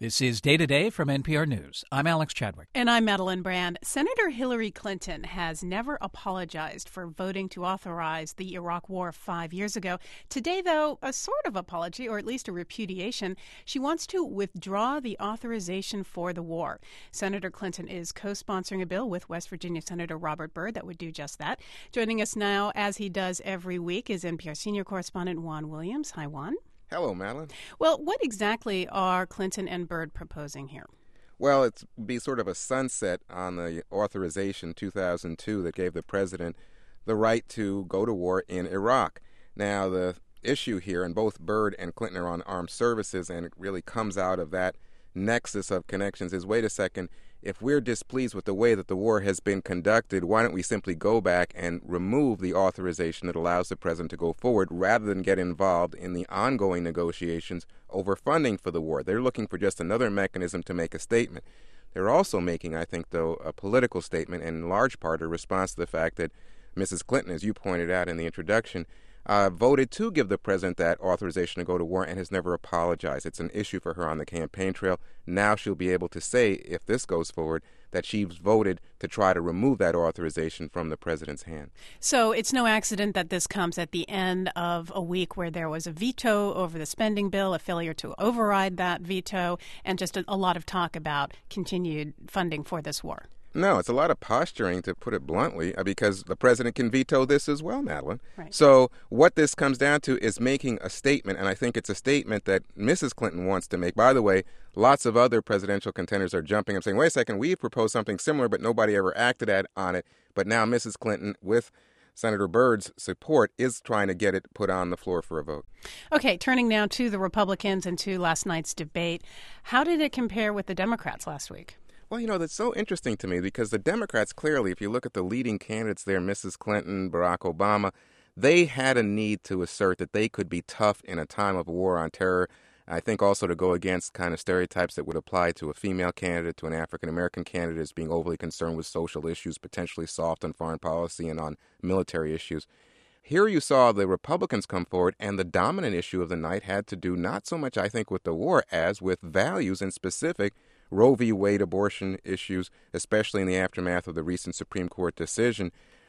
This is Day to Day from NPR News. I'm Alex Chadwick. And I'm Madeline Brand. Senator Hillary Clinton has never apologized for voting to authorize the Iraq War 5 years ago. Today, though, a sort of apology, or at least a repudiation. She wants to withdraw the authorization for the war. Senator Clinton is co-sponsoring a bill with West Virginia Senator Robert Byrd that would do just that. Joining us now, as he does every week, is NPR senior correspondent Juan Williams. Hi, Juan. Hello, Madeline. Well, what exactly are Clinton and Byrd proposing here? Well, it'd be sort of a sunset on the authorization 2002 that gave the president the right to go to war in Iraq. Now, the issue here, and both Byrd and Clinton are on armed services, and it really comes out of that nexus of connections, is, wait a second, if we're displeased with the way that the war has been conducted, why don't we simply go back and remove the authorization that allows the president to go forward rather than get involved in the ongoing negotiations over funding for the war? They're looking for just another mechanism to make a statement. They're also making, I think, though, a political statement, and in large part a response to the fact that Mrs. Clinton, as you pointed out in the introduction, voted to give the president that authorization to go to war and has never apologized. It's an issue for her on the campaign trail. Now she'll be able to say, if this goes forward, that she's voted to try to remove that authorization from the president's hand. So it's no accident that this comes at the end of a week where there was a veto over the spending bill, a failure to override that veto, and just a lot of talk about continued funding for this war. No, it's a lot of posturing, to put it bluntly, because the president can veto this as well, Madeline. Right. So what this comes down to is making a statement, and I think it's a statement that Mrs. Clinton wants to make. By the way, lots of other presidential contenders are jumping up saying, wait a second, we've proposed something similar, but nobody ever acted on it. But now Mrs. Clinton, with Senator Byrd's support, is trying to get it put on the floor for a vote. Okay, turning now to the Republicans and to last night's debate. How did it compare with the Democrats last week? Well, you know, that's so interesting to me because the Democrats, clearly, if you look at the leading candidates there, Mrs. Clinton, Barack Obama, they had a need to assert that they could be tough in a time of war on terror. I think also to go against kind of stereotypes that would apply to a female candidate, to an African-American candidate as being overly concerned with social issues, potentially soft on foreign policy and on military issues. Here you saw the Republicans come forward, and the dominant issue of the night had to do not so much, I think, with the war as with values, in specific Roe v. Wade abortion issues, especially in the aftermath of the recent Supreme Court decision.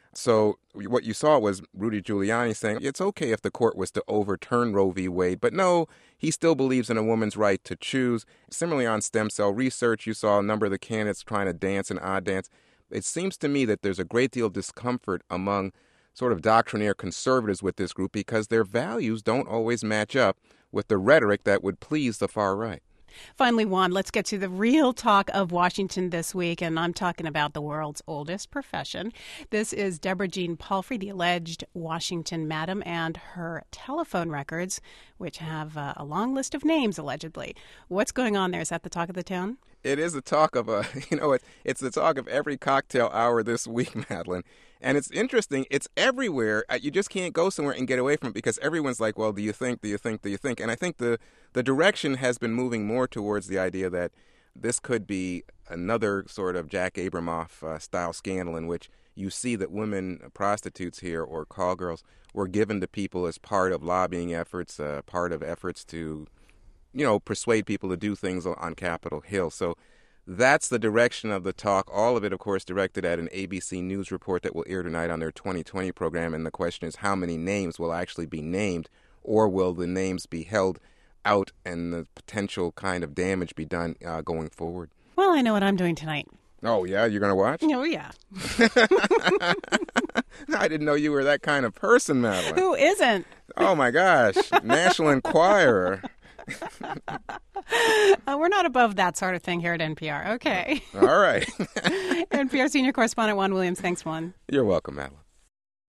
So what you saw was Rudy Giuliani saying it's okay if the court was to overturn Roe v. Wade, but no, he still believes in a woman's right to choose. Similarly, on stem cell research, you saw a number of the candidates trying to dance an odd dance. It seems to me that there's a great deal of discomfort among sort of doctrinaire conservatives with this group because their values don't always match up with the rhetoric that would please the far right. Finally, Juan, let's get to the real talk of Washington this week, and I'm talking about the world's oldest profession. This is Deborah Jean Palfrey, the alleged Washington madam, and her telephone records, which have a long list of names, allegedly. What's going on there? Is that the talk of the town? It is the talk of it's the talk of every cocktail hour this week, Madeline. And it's interesting. It's everywhere. You just can't go somewhere and get away from it because everyone's like, well, do you think? And I think the direction has been moving more towards the idea that this could be another sort of Jack Abramoff style scandal in which you see that women prostitutes here or call girls were given to people as part of lobbying efforts, part of efforts to, persuade people to do things on Capitol Hill. So that's the direction of the talk. All of it, of course, directed at an ABC News report that will air tonight on their 2020 program. And the question is how many names will actually be named, or will the names be held out and the potential kind of damage be done going forward? Well, I know what I'm doing tonight. Oh, yeah? You're going to watch? Oh, yeah. I didn't know you were that kind of person, Madeline. Who isn't? Oh, my gosh. National Enquirer. We're not above that sort of thing here at NPR. Okay. All right. NPR senior correspondent Juan Williams. Thanks, Juan. You're welcome, Madeline.